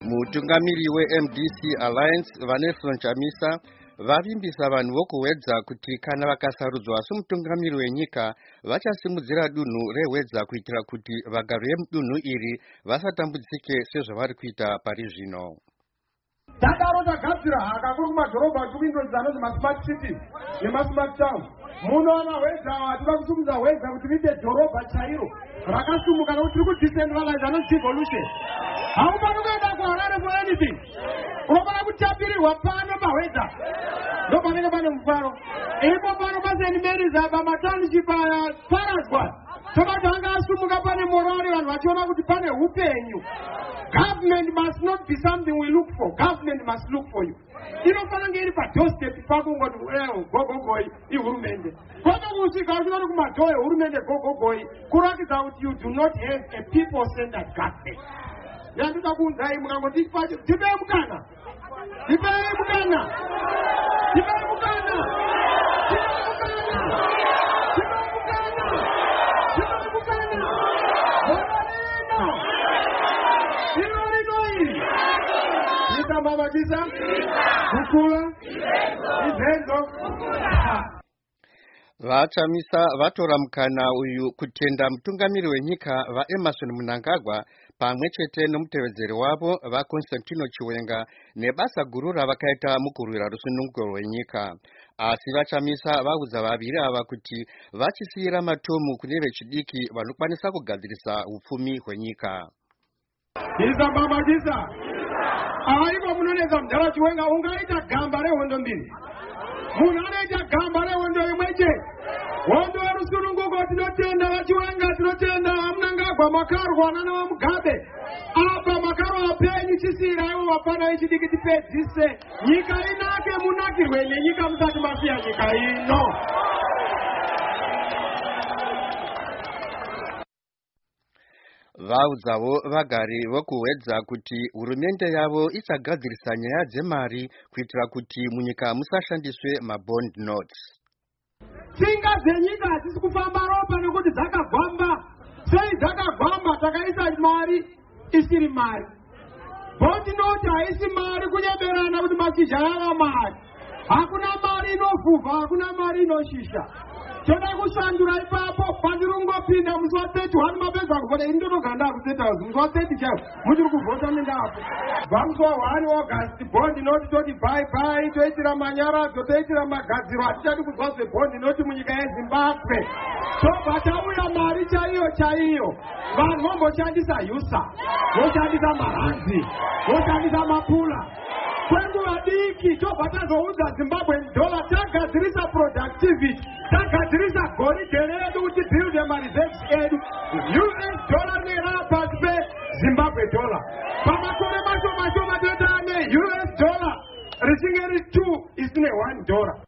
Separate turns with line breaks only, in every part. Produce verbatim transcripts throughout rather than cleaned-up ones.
mutungamiri weM D C Alliance Vanessa Chamisa vavimbisa vanhu vokuwedza kuti kana vakasarudzwa somutungamiri wenyika vachasimudzira dunhu rehwedza kuitira kuti vagari vemudunhu iri vasatambudzike sezvavari kuita pari zvino.
Tadaro tagadzira haka kuri kumadhorobha kuindozi anonzi masmart cities nemasmart town. Munoona hwedza vatida kusumudza hwedza kuti riite dhorobha chairo rakasumuka nokuti tiri kudecentralize anonzi devolution. Haufani kuenda kuHarare for anything. Unofana kutapirirwa pano pahwedza. Ndopanenge pane mufaro. Ipo pano pasenimeriza pamatownship aparadzwa. Tobati anga asumuka pane morari vanhu vachiona kuti pane upenyu. Government must not be something we look for. Government must look for you. Inofana ngeri pa doorstep pako ngoti leo gogogoi ihurumende. Kwata kusika uchona kumadhoyo hurumende gogogoi kurakidza kuti you do not have a people centered government. Yanduka kunzai mukangoti pacho tipe mukana. Tipe mukana. Tipe mukana. Tipe mukana. Tipe mukana. Tipe mukana. Moralino. Moralino. Nita mama kisa. Kukula. Izenzo.
Vachamisa vatora mukana uyu kutenda mutungamiri wenyika vaEmmerson Mnangagwa pamwe chete nomutevedzeri wavo vaConstantino Chiwenga nebasa guru ravakaita mukurwira rusununguko rwenyika. Asi vachamisa vaudza vaviri ava kuti vachisiyira matomu kune vechidiki vanokwanisa kugadzirisa upfumi hwenyika.
Isa mama kisa. Aiko munoneza mudhara Chiwenga ungaita gamba rehondo mbiri. Munhu anoita gamba rehondo imweche. Hondo yerusununguko tinotenda vaChiwenga, tinotenda Mnangagwa makarwana navaMugabe. Apa makarwa penyu chisira ivo vapana ichidiki tipedzise. Nyika inake munakirwe nenyika musati masiya nyika ino.
Vaudzawo vagari vokuwedza kuti hurumende yavo ichagadzirisa nyaya dzemari kuitira kuti munyika musashandiswe mabond notes.
Tsinga dzenyika hadzisi kufamba ropa nekuti dzakagwamba. Sei dzakagwamba takaisa mari isiri mari. Bond note haisi mari kunyeberana kuti mashizha yava mari. Hakuna mari inovhuvha, hakuna mari inoshisha. Toda kushandura ipapo pandirungopinda musi wa thirty-one mapedza kuvota ini ndinoganda kustate house musi wa thirty chaiwo muchiri kuvhota nendapo. Bva musi wa one August bond noti toti bye bye toitira manyaradzo toitira magadziro hatichadi kuzwa zvebond noti munyika yeZimbabwe. Tobva tauya mari chaiyo chaiyo. Vanhu vomboshandisa yusa, voshandisa maranzi, voshandisa mapula. Kwenguva diki tobva tazoudza Zimbabwe dollar tagadzirisa productivity. Tagadzirisa goridhe redu kuti build mareserves edu. U S dollar nerapa pe Zimbabwe dollar. Pamakore mashoma shoma toita ne U S dollar richinge ri two isine one dollar.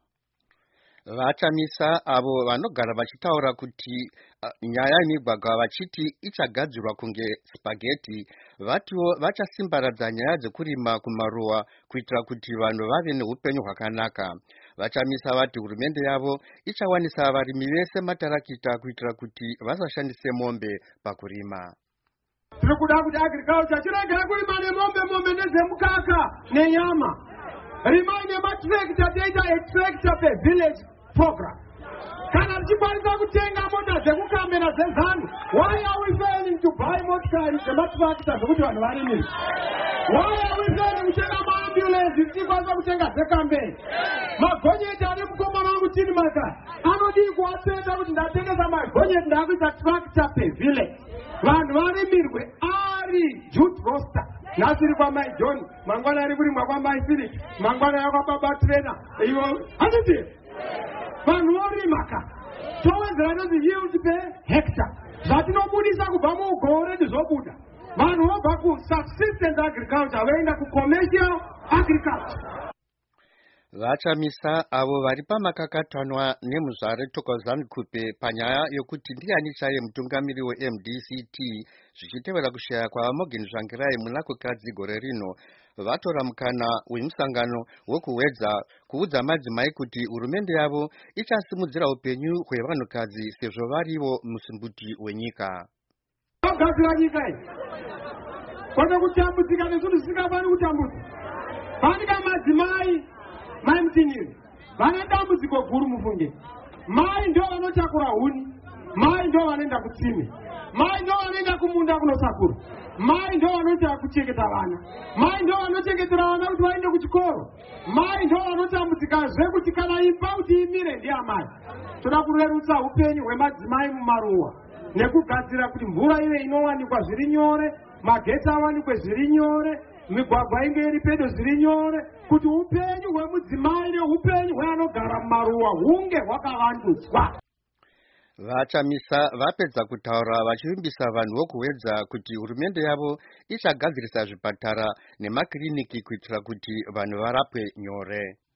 Vachamisa avo vanogara vachitaura kuti uh, nyaya yemigwagwa vachiti ichagadzirwa kunge spaghetti, vatiwo vachasimbaradza nyaya dzekurima kumaruwa kuitira kuti vanhu vave neupenyu hwakanaka. Vachamisa vati hurumende yavo ichawanisa varimi vese matarakita kuitira kuti vasashandise mombe pakurima.
Tiri kuda kuti agriculture chirege kurima nemombe mombe nezemukaka nenyama. Rimai nematrekta teita extractor per village program. Kana tichikwanisa kutenga mota dzekukamera zezanu. Why are we failing to buy motikari dzematrakta zvokuti vanhu varimire? Why are we failing kutenga maambulance tichikwanisa kutenga dzekambeni? Magonyeti ane mukomana wangu chini maka anodii kuwapedza kuti ndatengesa magonyeti ndakuisa tractor per village. Vanhu varimirwe ari jute roster. Nasiri kwa Mai John, mangwana ari kurimwa kwa Mai Philip, mangwana yakwa baba trainer. Iwo handiti. Vanhu vorimaka. Towedzera nozi yield per hectare. Zvatinobudisa kubva mugore ndizobuda. Vanhu vobva ku subsistence agriculture voenda ku commercial agriculture.
Vachamisa avo vari pamakakatanwa nemuzvare Thokozani Kupe panyaya yokuti ndiani chaye mutungamiri weM D C T zvichitevera kushaya kwavaMorgan Tsvangirai muna kukadzi gore rino. Vatora mukana wemusangano wokuwedza kuudza madzimai kuti hurumende yavo ichasimudzira upenyu hwevanhukadzi sezvo varivo musimbuti wenyika.
Vagadzira nyika iyi. kwete kutambudzika nezvinhu zvisingafani kutambudzika. Fanika madzimai, mai mutiniri, vane dambudziko guru mufunge. Mai ndio vanotakura huni, mai ndio vanoenda kutsime, mai ndio vanoenda kumunda kunosakura, mai ndio vanoita kuchengeta vana, mai ndio vanochengetera vana kuti vaende kuchikoro, mai ndio vanotambudzikazve kuti kana imba kuti imire ndiamai. Toda kurerutsa upenyu hwemadzimai mumaruwa nekugadzira kuti mvura ive inowanikwa zviri nyore, magetsi awanikwe zviri nyore, migwagwa inge iri pedo zviri nyore, kuti upenyu hwemudzimai neupenyu hweanogara mumaruwa hunge hwakavandudzwa.
Vachamisa vapedza kutaura vachivimbisa vanhu vokuwedza kuti hurumende yavo ichagadzirisa zvipatara nemakiriniki kuitira kuti vanhu varapwe nyore.